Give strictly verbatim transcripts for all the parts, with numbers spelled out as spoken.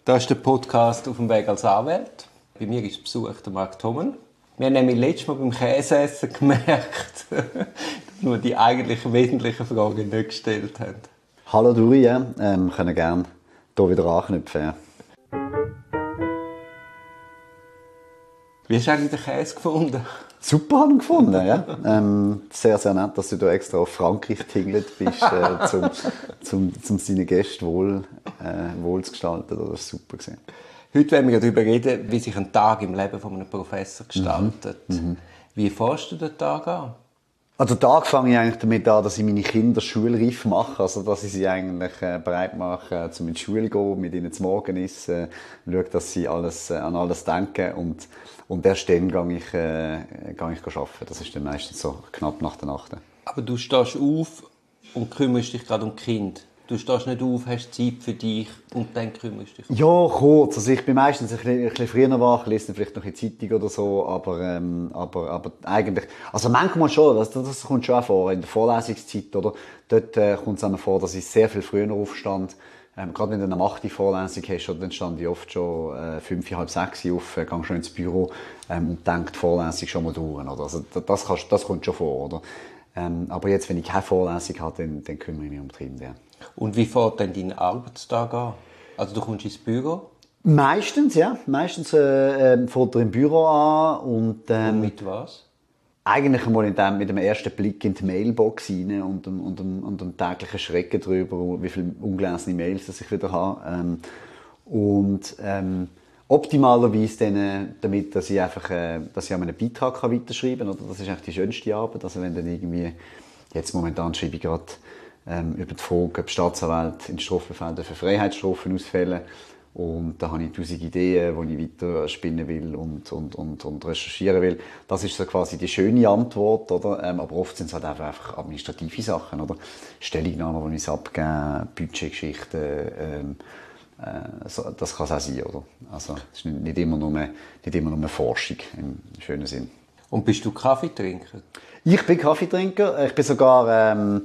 Das ist der Podcast «Auf dem Weg als Anwalt». Bei mir ist Besuch der Marc Thoman. Wir haben nämlich letztes Mal beim Käseessen gemerkt, dass wir die eigentlich wesentlichen Fragen nicht gestellt haben. Hallo Duri, ja. ähm, können gerne hier wieder anknüpfen. Ja. Wie hast du eigentlich den Käse gefunden? Super haben gefunden, ja. Ähm, sehr, sehr nett, dass du da extra auf Frankreich getingelt bist, äh, zum, zum, zum seine Gäste wohl, äh, wohl zu gestalten. Das war super gewesen. Heute wollen wir darüber reden, wie sich ein Tag im Leben von einem Professor gestaltet. Mhm. Wie fährst du den Tag an? Also den Tag fange ich eigentlich damit an, dass ich meine Kinder schulreif mache, also dass ich sie eigentlich äh, bereit mache, äh, zum in die Schule zu gehen, mit ihnen zu Morgen essen, äh, schaue, dass sie alles, äh, an alles denken und, und erst dann gehe ich, äh, gehe ich arbeiten. Das ist dann meistens so knapp nach der Nacht. Aber du stehst auf und kümmerst dich gerade um die Kinder. Du stehst nicht auf, hast Zeit für dich und dann kümmerst dich um. Ja, kurz. Also ich bin meistens ein bisschen, ein bisschen früher wach, lese vielleicht noch eine Zeitung oder so, aber, ähm, aber, aber eigentlich, also manchmal schon, das, das kommt schon auch vor, in der Vorlesungszeit, oder? Dort äh, kommt es auch vor, dass ich sehr viel früher aufstand. Ähm, gerade wenn du eine achte Vorlesung hast, oder, dann stand ich oft schon äh, fünf, halb sechs auf, äh, gehe schon ins Büro ähm, und denke die Vorlesung schon mal durch. Oder? Also das, kannst, das kommt schon vor, oder? Ähm, aber jetzt, wenn ich keine Vorlesung habe, dann, dann kümmere ich mich um die Kinder. Ja. Und wie fährt denn dein Arbeitstag an? Also du kommst ins Büro? Meistens, ja. Meistens äh, äh, fährt er im Büro an. Und, ähm, und mit was? Eigentlich einmal in dem, mit dem ersten Blick in die Mailbox rein und dem, und dem, und dem täglichen Schrecken darüber, wie viele ungelesene Mails das ich wieder habe. Ähm, und ähm, optimalerweise dann, äh, damit, dass ich einfach äh, dass ich an einem Beitrag kann weiterschreiben kann. Das ist eigentlich die schönste Arbeit. Also wenn dann irgendwie, jetzt momentan schreibe ich gerade ähm, über die Frage, ob Staatsanwälte in Strafverfahren für Freiheitsstrafen ausfällen. Und da habe ich tausend Ideen, die ich weiter spinnen will und, und, und, und recherchieren will. Das ist so quasi die schöne Antwort, oder? Ähm, aber oft sind es halt einfach administrative Sachen, oder? Stellungnahmen, die ich abgeben, Budgetgeschichten, ähm, äh, so, das kann es auch sein, oder? Also, es ist nicht, nicht immer nur, nicht immer nur Forschung im schönen Sinn. Und bist du Kaffeetrinker? Ich bin Kaffeetrinker. Ich bin sogar ähm,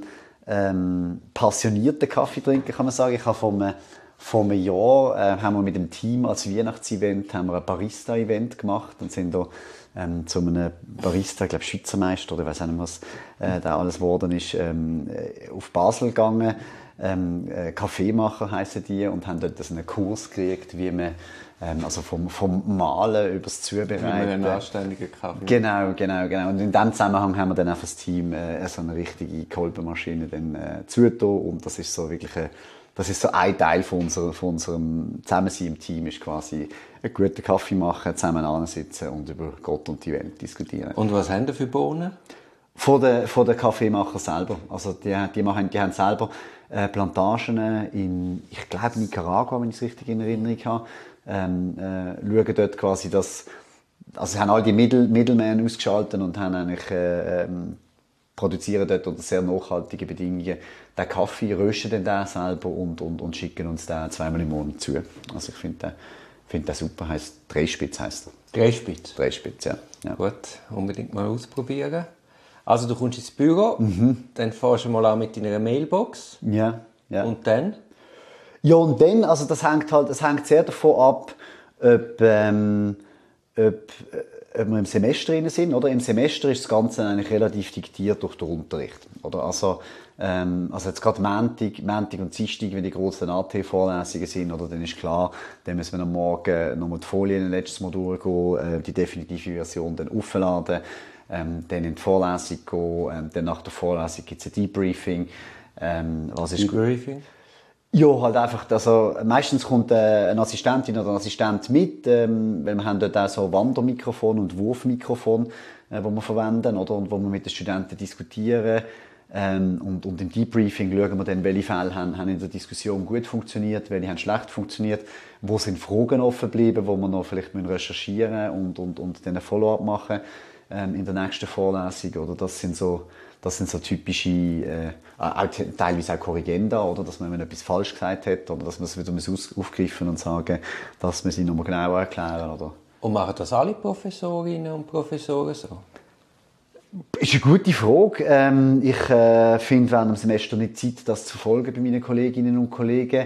ähm, passionierter Kaffeetrinker, kann man sagen. Ich habe vom Vor einem Jahr äh, haben wir mit dem Team als Weihnachtsevent haben wir ein Barista-Event gemacht und sind da ähm, zu einem Barista, ich glaube Schweizer Meister oder ich weiß nicht, was äh, da alles geworden ist, ähm, auf Basel gegangen. Ähm, äh, Kaffeemacher heissen die und haben dort einen Kurs gekriegt, wie man ähm, also vom, vom Malen über das Zubereiten. Wie man einen anständigen Kaffee. Genau, genau, genau. Und in diesem Zusammenhang haben wir dann einfach das Team äh, so eine richtige Kolbenmaschine dann äh, zugetan und das ist so wirklich eine Das ist so ein Teil von, unserer, von unserem Zusammensein im Team, ist quasi einen guten Kaffee machen, zusammen ansitzen und über Gott und die Welt diskutieren. Und was haben die für Bohnen? Von den, von den Kaffeemachern selber. Also die, die, machen, die haben selber äh, Plantagen in, ich glaube, Nicaragua, wenn ich es richtig in Erinnerung habe. Ähm, äh, schauen dort quasi, dass, also sie haben all die Mittel, Mittelmänner ausgeschaltet und haben eigentlich äh, ähm, produzieren dort unter sehr nachhaltigen Bedingungen den Kaffee, rösten den, den selber und, und, und schicken uns den zweimal im Monat zu. Also ich finde den, find den super, heisst Dreispitz heisst er. Dreispitz? Dreispitz, ja. ja. Gut, unbedingt mal ausprobieren. Also du kommst ins Büro, mhm. dann fährst du mal an mit deiner Mailbox. Ja, ja. Und dann? Ja, und dann, also das hängt halt, das hängt sehr davon ab, ob, ähm, ob ob wir im Semester drin sind, oder? Im Semester ist das Ganze eigentlich relativ diktiert durch den Unterricht, oder? Also, ähm, also jetzt gerade Montag, Montag und Dienstag, wenn die grossen A T-Vorlesungen sind, oder? Dann ist klar, dann müssen wir am Morgen nochmal die Folien letztes Mal durchgehen, äh, die definitive Version dann aufladen, ähm, dann in die Vorlesung gehen, ähm, dann nach der Vorlesung gibt es ein Debriefing. Ähm, was ist Debriefing? Ja, halt einfach, also meistens kommt äh, eine Assistentin oder ein Assistent mit, ähm, weil wir haben dort auch so Wandermikrofon und Wurfmikrofon, äh, wo wir verwenden, oder, und wo wir mit den Studenten diskutieren. Ähm, und, und im Debriefing schauen wir dann, welche Fälle haben, haben in der Diskussion gut funktioniert, welche haben schlecht funktioniert, wo sind Fragen offen geblieben, wo wir noch vielleicht recherchieren und, und, und dann ein Follow-up machen ähm, in der nächsten Vorlesung, oder? Das sind so, das sind so typische, äh, auch teilweise auch Korrigenda, oder? Dass man etwas falsch gesagt hat, oder dass man es wieder aufgreifen und sagen, dass man sie nochmal genauer erklären, oder? Und machen das alle Professorinnen und Professoren so? Ist eine gute Frage. Ähm, ich äh, finde während dem Semester nicht Zeit, das zu verfolgen bei meinen Kolleginnen und Kollegen.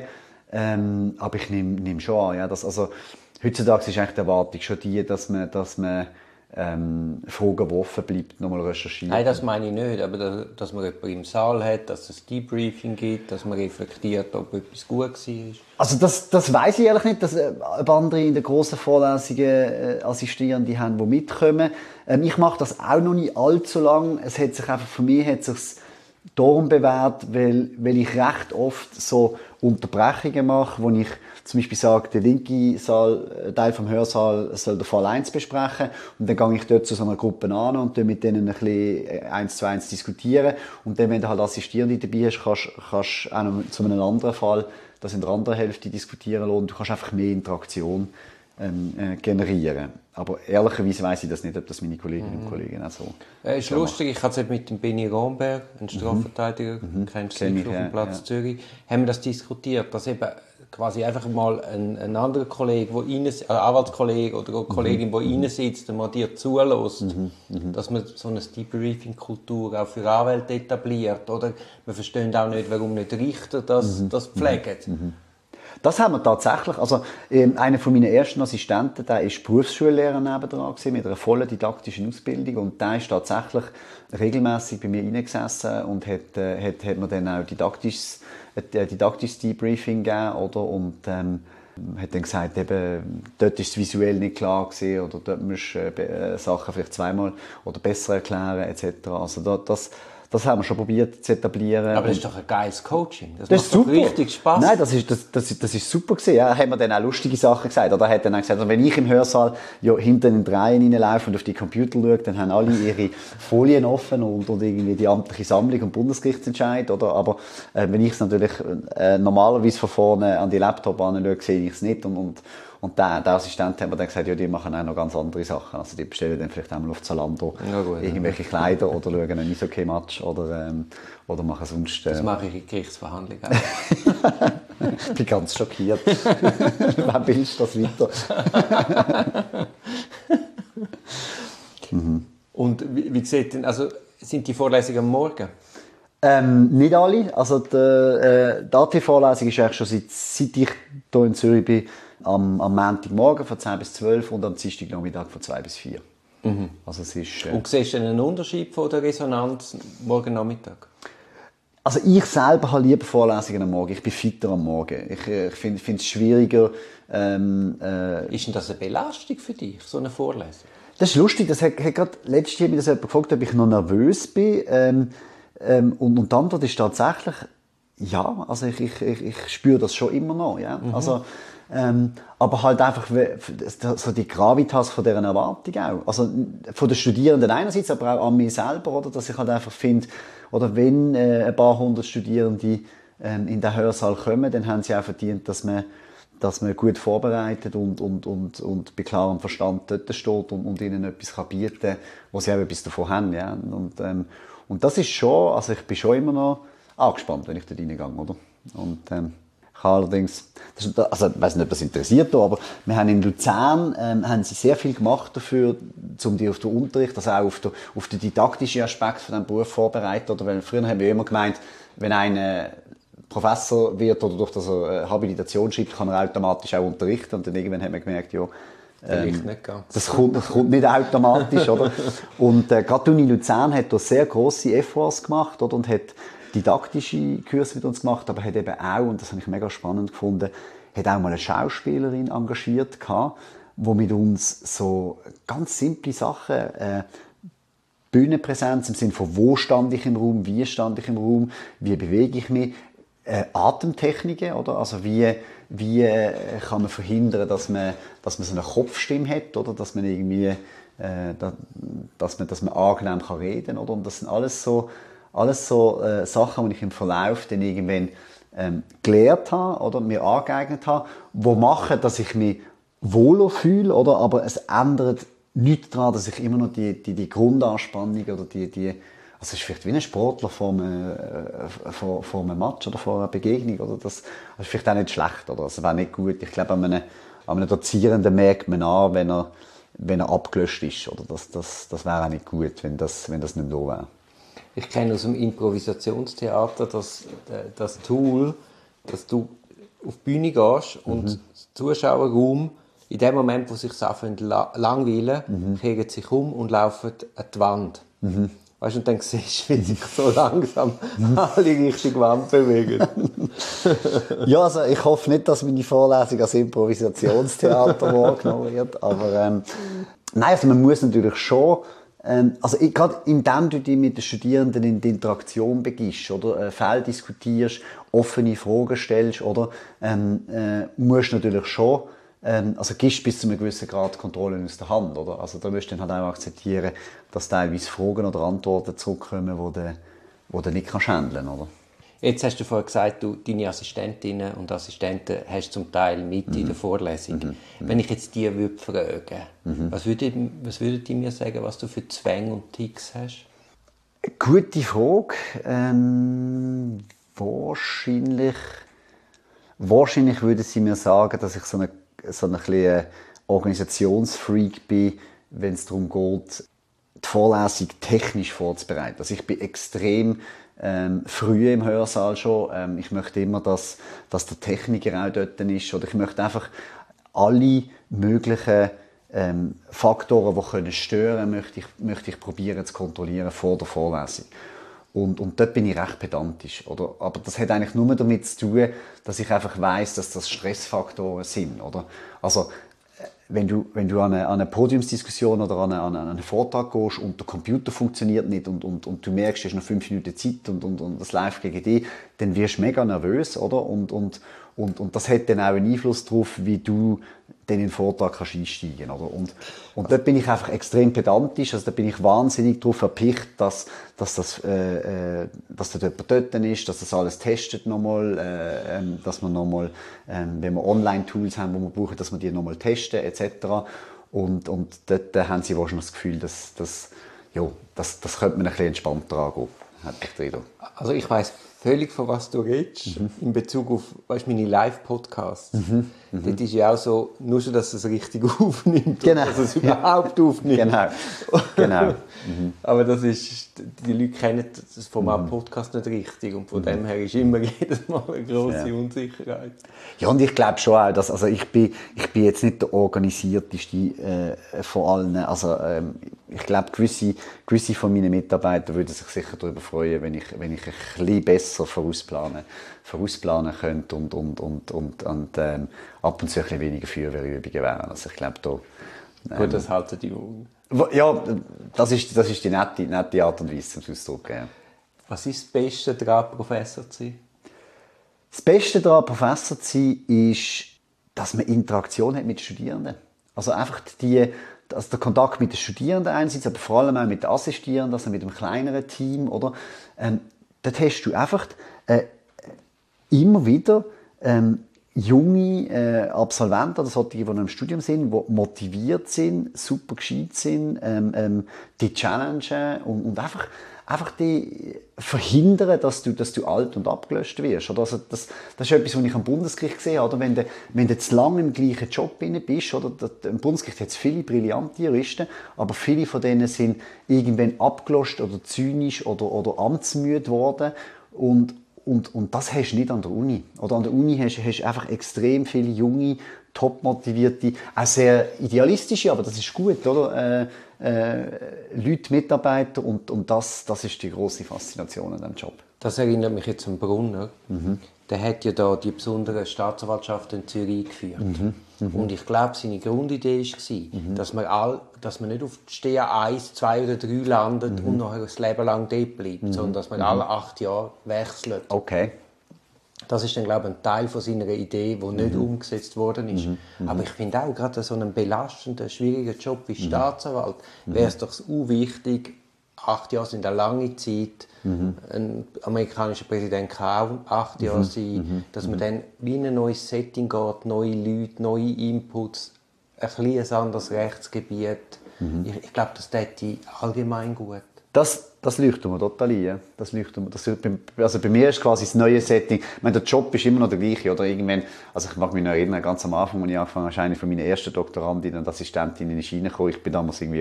Ähm, aber ich nehme nehm schon an, ja, dass, also, heutzutage ist eigentlich die Erwartung schon die, dass man, dass man ähm, Fragen, die offen bleibt, nochmal recherchiert. Nein, das meine ich nicht, aber dass, dass man jemanden im Saal hat, dass es Debriefing gibt, dass man reflektiert, ob etwas gut war. Also das, das weiss ich ehrlich nicht, dass äh, ob andere in den grossen Vorlesungen äh, Assistierende haben, die mitkommen. Ähm, ich mache das auch noch nicht allzu lang. Es hat sich einfach, für mich hat sich's darum bewährt, weil, weil ich recht oft so Unterbrechungen mache, wo ich zum Beispiel sage, der linke Saal, Teil vom Hörsaal soll den Fall eins besprechen und dann gehe ich dort zu so einer Gruppe an und mit denen ein bisschen eins zu eins diskutieren und dann, wenn du halt Assistierende dabei hast, kannst kannst auch noch zu einem anderen Fall das in der anderen Hälfte diskutieren lassen und du kannst einfach mehr Interaktion ähm, äh, generieren. Aber ehrlicherweise weiss ich das nicht, ob das meine Kolleginnen und Kollegen auch so. Es ist so lustig, ich hatte es mit dem Benny Romberg, einem Strafverteidiger, mhm. kennst du Kenn sicher ich, auf dem ja, Platz ja. Zürich, haben wir das diskutiert, dass eben quasi einfach mal ein, ein anderer Kollege, wo rein, ein Anwaltskollege oder eine Kollegin, die mhm. rein sitzt und mal dir zulässt, mhm. Mhm. dass man so eine Debriefing-Kultur auch für Anwälte etabliert. Oder wir verstehen auch nicht, warum nicht Richter das, mhm. das pflegen. Mhm. Das haben wir tatsächlich. Also, ähm, einer von meinen ersten Assistenten, der war Berufsschullehrer nebendran gewesen, mit einer vollen didaktischen Ausbildung. Und der ist tatsächlich regelmäßig bei mir reingesessen und hat, äh, hat, hat mir dann auch didaktisches, äh, didaktisches Debriefing gegeben, oder? Und, ähm, hat dann gesagt, eben, dort ist es visuell nicht klar gewesen, oder dort musst du äh, Sachen vielleicht zweimal oder besser erklären, et cetera. Also, da, das, Das haben wir schon probiert zu etablieren. Aber das ist doch ein geiles Coaching. Das, das macht doch richtig Spass. Nein, das ist, das, das, das ist super gewesen. Ja, haben wir dann auch lustige Sachen gesagt. Oder er hat dann auch gesagt, also wenn ich im Hörsaal ja, hinten in die Reihen reinlaufe und auf die Computer schaue, dann haben alle ihre Folien offen und, und irgendwie die amtliche Sammlung und Bundesgerichtsentscheid. Oder? Aber äh, wenn ich es natürlich äh, normalerweise von vorne an die Laptop anschaue, sehe ich es nicht. Und, und, Und der, der Assistent hat mir dann gesagt, ja, die machen auch noch ganz andere Sachen. Also die bestellen dann vielleicht einmal auf Zalando ja, gut, irgendwelche ja. Kleider oder schauen einen Eishockey-Match oder, ähm, oder machen sonst... Äh, das mache ich in Gerichtsverhandlungen auch. Ich bin ganz schockiert. Wann bildest du das weiter? mhm. Und wie, wie sieht denn, also sind die Vorlesungen am Morgen? Ähm, nicht alle. Also die, äh, die A T-Vorlesung ist eigentlich schon seit, seit ich hier in Zürich bin, am, am Montagmorgen von zehn bis zwölf und am Dienstagnachmittag von zwei bis vier. Mhm. Also es ist, äh, und siehst du einen Unterschied von der Resonanz morgen Nachmittag? Also ich selber habe lieber Vorlesungen am Morgen. Ich bin fitter am Morgen. Ich, ich finde es schwieriger. Ähm, äh, ist denn das eine Belastung für dich, so eine Vorlesung? Das ist lustig. Das hat, hat gerade letztes Jahr mich das jemand gefragt, ob ich noch nervös bin. Ähm, ähm, und, und die Antwort ist tatsächlich ja. Also ich, ich, ich, ich spüre das schon immer noch. Ja? Mhm. Also, ähm, aber halt einfach so die Gravitas von deren Erwartung auch. Also von den Studierenden einerseits, aber auch an mir selber, oder? Dass ich halt einfach finde, oder wenn äh, ein paar hundert Studierende ähm, in den Hörsaal kommen, dann haben sie auch verdient, dass man, dass man gut vorbereitet und, und, und, und bei klarem Verstand dort steht und, und ihnen etwas kann bieten kann, wo sie auch etwas davon haben. Ja? Und, ähm, und das ist schon, also ich bin schon immer noch angespannt, wenn ich dort reingehe, oder? Und, ähm, ich habe allerdings, das, also ich weiss nicht, ob das interessiert, aber wir haben in Luzern ähm, haben sie sehr viel gemacht dafür, um die auf den Unterricht, also auch auf den, auf den didaktischen Aspekt von diesem Beruf vorbereiten. Oder weil früher haben wir immer gemeint, wenn einer Professor wird oder durch das er eine Habilitation schreibt, kann er automatisch auch unterrichten. Und dann irgendwann haben wir gemerkt, ja, ähm, nicht ganz. Das, kommt, das kommt nicht automatisch, oder? Und äh, gerade die Uni Luzern hat da sehr grosse Efforts gemacht, oder? Und hat didaktische Kurse mit uns gemacht, aber hat eben auch, und das habe ich mega spannend gefunden, hat auch mal eine Schauspielerin engagiert gehabt, die mit uns so ganz simple Sachen, äh, Bühnenpräsenz im Sinne von wo stand ich im Raum, wie stand ich im Raum, wie bewege ich mich, äh, Atemtechniken, oder? Also wie, wie äh, kann man verhindern, dass man, dass man so eine Kopfstimme hat, oder? Dass man irgendwie, äh, da, dass man, dass man angenehm kann reden, oder? Und das sind alles so Alles so äh, Sachen, die ich im Verlauf dann irgendwann ähm, gelernt habe oder mir angeeignet habe, die machen, dass ich mich wohler fühle, oder? Aber es ändert nichts daran, dass ich immer noch die, die, die Grundanspannung oder die, die also es ist vielleicht wie ein Sportler vor einem, äh, vor, vor einem Match oder vor einer Begegnung, oder? Das, das ist vielleicht auch nicht schlecht, oder? Das wäre nicht gut. Ich glaube, an einem, an einem Dozierenden merkt man an, wenn er, wenn er abgelöscht ist, oder? Das, das, das wäre auch nicht gut, wenn das, wenn das nicht so wäre. Ich kenne aus dem Improvisationstheater das, das Tool, dass du auf die Bühne gehst und mhm. der Zuschauerraum, in dem Moment, wo sich anfängt la- langweilen, mhm. kehren sich um und laufen an die Wand. Mhm. Weißt du, und dann siehst du, wie sich so langsam alle Richtung Wand bewegen. Ja, also ich hoffe nicht, dass meine Vorlesung als Improvisationstheater wahrgenommen wird, aber ähm, nein, also man muss natürlich schon, ähm, also ich, gerade indem du dich mit den Studierenden in die Interaktion begibst, oder äh, Fälle diskutierst, offene Fragen stellst, oder ähm, äh, musst du natürlich schon also gibst bis zu einem gewissen Grad Kontrolle aus der Hand, oder? Also da musst du dann halt auch akzeptieren, dass teilweise Fragen oder Antworten zurückkommen, die du, die du nicht kannst handeln, oder? Jetzt hast du vorhin gesagt, du deine Assistentinnen und Assistenten hast zum Teil mit mhm. in der Vorlesung. Mhm. Wenn ich jetzt die würde fragen, mhm. was würden was würde die mir sagen, was du für Zwänge und Ticks hast? Gute Frage. Ähm, wahrscheinlich, wahrscheinlich würde sie mir sagen, dass ich so eine so ein bisschen Organisationsfreak bin, wenn es darum geht, die Vorlesung technisch vorzubereiten. Also ich bin extrem ähm, früh im Hörsaal schon. Ähm, ich möchte immer, dass, dass der Techniker auch dort ist. Oder ich möchte einfach alle möglichen ähm, Faktoren, die können stören können, möchte ich, möchte ich probieren zu kontrollieren vor der Vorlesung. Und, und dort bin ich recht pedantisch, oder? Aber das hat eigentlich nur damit zu tun, dass ich einfach weiss, dass das Stressfaktoren sind, oder? Also, wenn du, wenn du an eine, an eine Podiumsdiskussion oder an, eine, an einen Vortrag gehst und der Computer funktioniert nicht und, und, und du merkst, du hast noch fünf Minuten Zeit und, und, und das läuft gegen dich, dann wirst du mega nervös, oder? Und, und, und, und das hat dann auch einen Einfluss darauf, wie du dann in den Vortrag kannst einsteigen, oder? Und, und dort bin ich einfach extrem pedantisch, also da bin ich wahnsinnig darauf erpicht, dass, dass das, äh, äh, dass da jemand dort ist, dass das alles testet nochmal, äh, äh, dass man nochmal, äh, wenn wir Online-Tools haben, die wir brauchen, dass wir die nochmal testen, et cetera. Und, und dort äh, haben sie wahrscheinlich das Gefühl, dass, dass, ja, das, das könnte man ein bisschen entspannter angehen, hätte ich den Eindruck. Also ich weiss völlig, von was du redest, mhm. in Bezug auf, weißt, meine Live-Podcasts. Mhm. Mhm. Dort ist ja auch so, nur schon, dass es richtig aufnimmt, genau. dass es überhaupt aufnimmt. Genau, genau. Mhm. Aber das ist, die Leute kennen das Format mhm. Podcast nicht richtig und von mhm. dem her ist immer jedes Mal eine grosse ja. Unsicherheit. Ja, und ich glaube schon auch, dass, also ich bin, ich bin jetzt nicht der organisierteste äh, von allen, also ähm, ich glaube, gewisse, gewisse von meinen Mitarbeitern würden sich sicher darüber freuen, wenn ich, wenn ich ein bisschen besser vorausplanen, vorausplanen könnte und, und, und, und, und ähm, ab und zu ein bisschen weniger Feuerwehrübungen wären. Also ich glaube, da... Ähm, Gut, das halten die Augen. Ja, das ist, das ist die nette, nette Art und Weise zum Ausdruck. Ja. Was ist das Beste daran, Professor zu sein? Das Beste daran, Professor zu sein, ist, dass man Interaktion hat mit Studierenden. Also einfach die, also der Kontakt mit den Studierenden einerseits, aber vor allem auch mit den Assistierenden, also mit einem kleineren Team, oder? Ähm, dort hast du einfach äh, immer wieder ähm, junge äh, Absolventen oder solche, die noch im Studium sind, die motiviert sind, super gescheit sind, ähm, ähm, die challengen und, und einfach, einfach die verhindern, dass du, dass du alt und abgelöscht wirst. Oder? Also das, das ist etwas, was ich am Bundesgericht gesehen habe. Oder? Wenn, du, wenn du zu lange im gleichen Job bist, oder? Im Bundesgericht hat es viele brillante Juristen, aber viele von denen sind irgendwann abgelöscht oder zynisch oder, oder amtsmüde geworden. Und Und, und das hast du nicht an der Uni. Oder an der Uni hast du einfach extrem viele junge, top motivierte, auch sehr idealistische, aber das ist gut, oder? Äh, äh, Leute, Mitarbeiter und, und das, das ist die grosse Faszination an diesem Job. Das erinnert mich jetzt an Brunner. Mhm. Der hat ja da die besondere Staatsanwaltschaft in Zürich eingeführt. Mhm. Mhm. Und ich glaube, seine Grundidee war, mhm. dass, man all, dass man nicht auf Steher eins, zwei oder drei landet mhm. und nachher ein Leben lang dort bleibt, mhm. sondern dass man mhm. alle acht Jahre wechselt. Okay. Das ist dann, glaube ich, ein Teil von seiner Idee, der nicht mhm. umgesetzt worden ist. Mhm. Aber ich finde auch, gerade so einen belastenden, schwierigen Job wie mhm. Staatsanwalt, mhm. wäre es doch so wichtig, acht Jahre sind eine lange Zeit, mhm. ein amerikanischer Präsident kann auch acht Jahre mhm. sein, mhm. dass man dann wie in ein neues Setting geht, neue Leute, neue Inputs, ein bisschen ein anderes Rechtsgebiet. Mhm. Ich, ich glaube, das täte allgemein gut. Das, das leuchtet mir total ein. Das leuchtet mir, das, also bei mir ist quasi das neue Setting. Ich meine, der Job ist immer noch der gleiche. Oder irgendwann, also ich mag mich noch erinnern, ganz am Anfang, als ich angefangen habe, eine von meinen ersten Doktorandinnen und Assistentinnen ist reingekommen. Ich bin damals irgendwie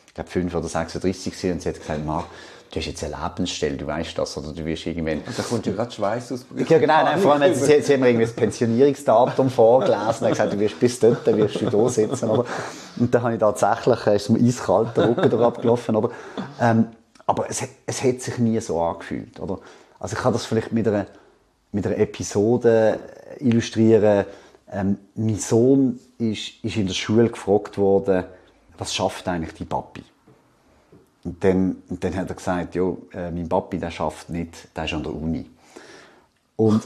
ich glaube fünf oder sechsunddreißig gewesen, und sie hat gesagt, Marc, du hast jetzt eine Lebensstelle, du weißt das, oder du wirst irgendwann... Und da kommt ja gerade Schweiß aus. Ja, genau, nein, vor allem hat sie, sie haben mir irgendwie das Pensionierungsdatum vorgelesen und hat gesagt, du wirst bis dort, dann wirst du da sitzen, oder? Und dann habe ich tatsächlich, äh, ist mir eiskalt der Rücken da abgelaufen, aber, ähm, aber es, es hat sich nie so angefühlt, oder? Also ich kann das vielleicht mit einer, mit einer Episode illustrieren. Ähm, mein Sohn ist, ist in der Schule gefragt worden, was schafft eigentlich die Papi? Und dann, und dann hat er gesagt, ja, äh, mein Papi, der schafft nicht, der ist an der Uni. Und,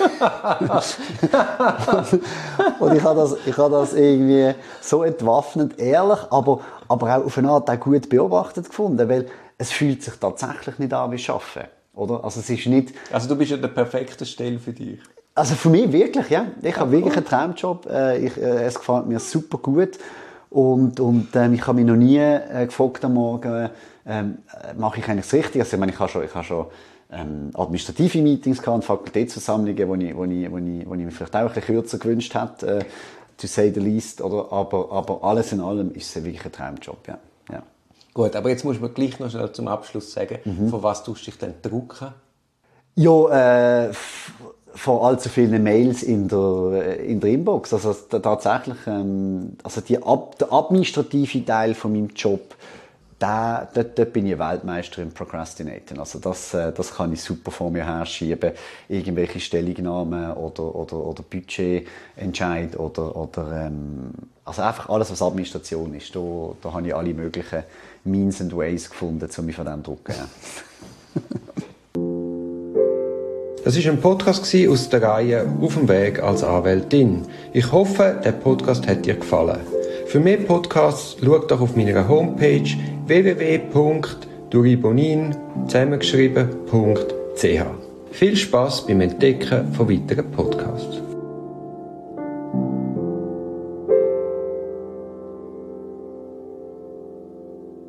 und ich habe das, ich habe das irgendwie so entwaffnend ehrlich, aber, aber auch auf eine Art auch gut beobachtet gefunden, weil es fühlt sich tatsächlich nicht an wie Arbeiten, oder? Also es ist nicht... Also du bist ja der perfekte Stelle für dich. Also für mich wirklich, ja. Ich ja, habe wirklich einen Traumjob. Ich, äh, es gefällt mir super gut. Und, und ähm, ich habe mich noch nie äh, gefragt am Morgen, ähm, mache ich eigentlich das Richtige? Also, ich meine, ich habe schon, ich habe schon ähm, administrative Meetings gehabt, Fakultätsversammlungen, wo ich, wo ich, wo ich, wo ich mir vielleicht auch ein bisschen kürzer gewünscht hätte, äh, to say the least. Oder? Aber, aber alles in allem ist es wirklich ein Traumjob, ja. Ja. Gut, aber jetzt musst du mir gleich noch schnell zum Abschluss sagen, mhm. von was tust du dich denn drucken? Ja, äh, von allzu vielen Mails in der, in der Inbox. Also tatsächlich, ähm, also die Ab, der administrative Teil von meinem Job, da, dort, dort bin ich Weltmeister im Procrastinaten. Also das, äh, das kann ich super vor mir herschieben. Irgendwelche Stellungnahmen oder, oder, oder Budgetentscheid oder, oder ähm, also einfach alles, was Administration ist. Da, da habe ich alle möglichen Means and Ways gefunden, um mich von dem zu drucken. Das war ein Podcast aus der Reihe «Auf dem Weg als Anwältin». Ich hoffe, der Podcast hat dir gefallen. Für mehr Podcasts schau doch auf meiner Homepage w w w punkt duribonin zusammengeschrieben punkt c h. Viel Spass beim Entdecken von weiteren Podcasts.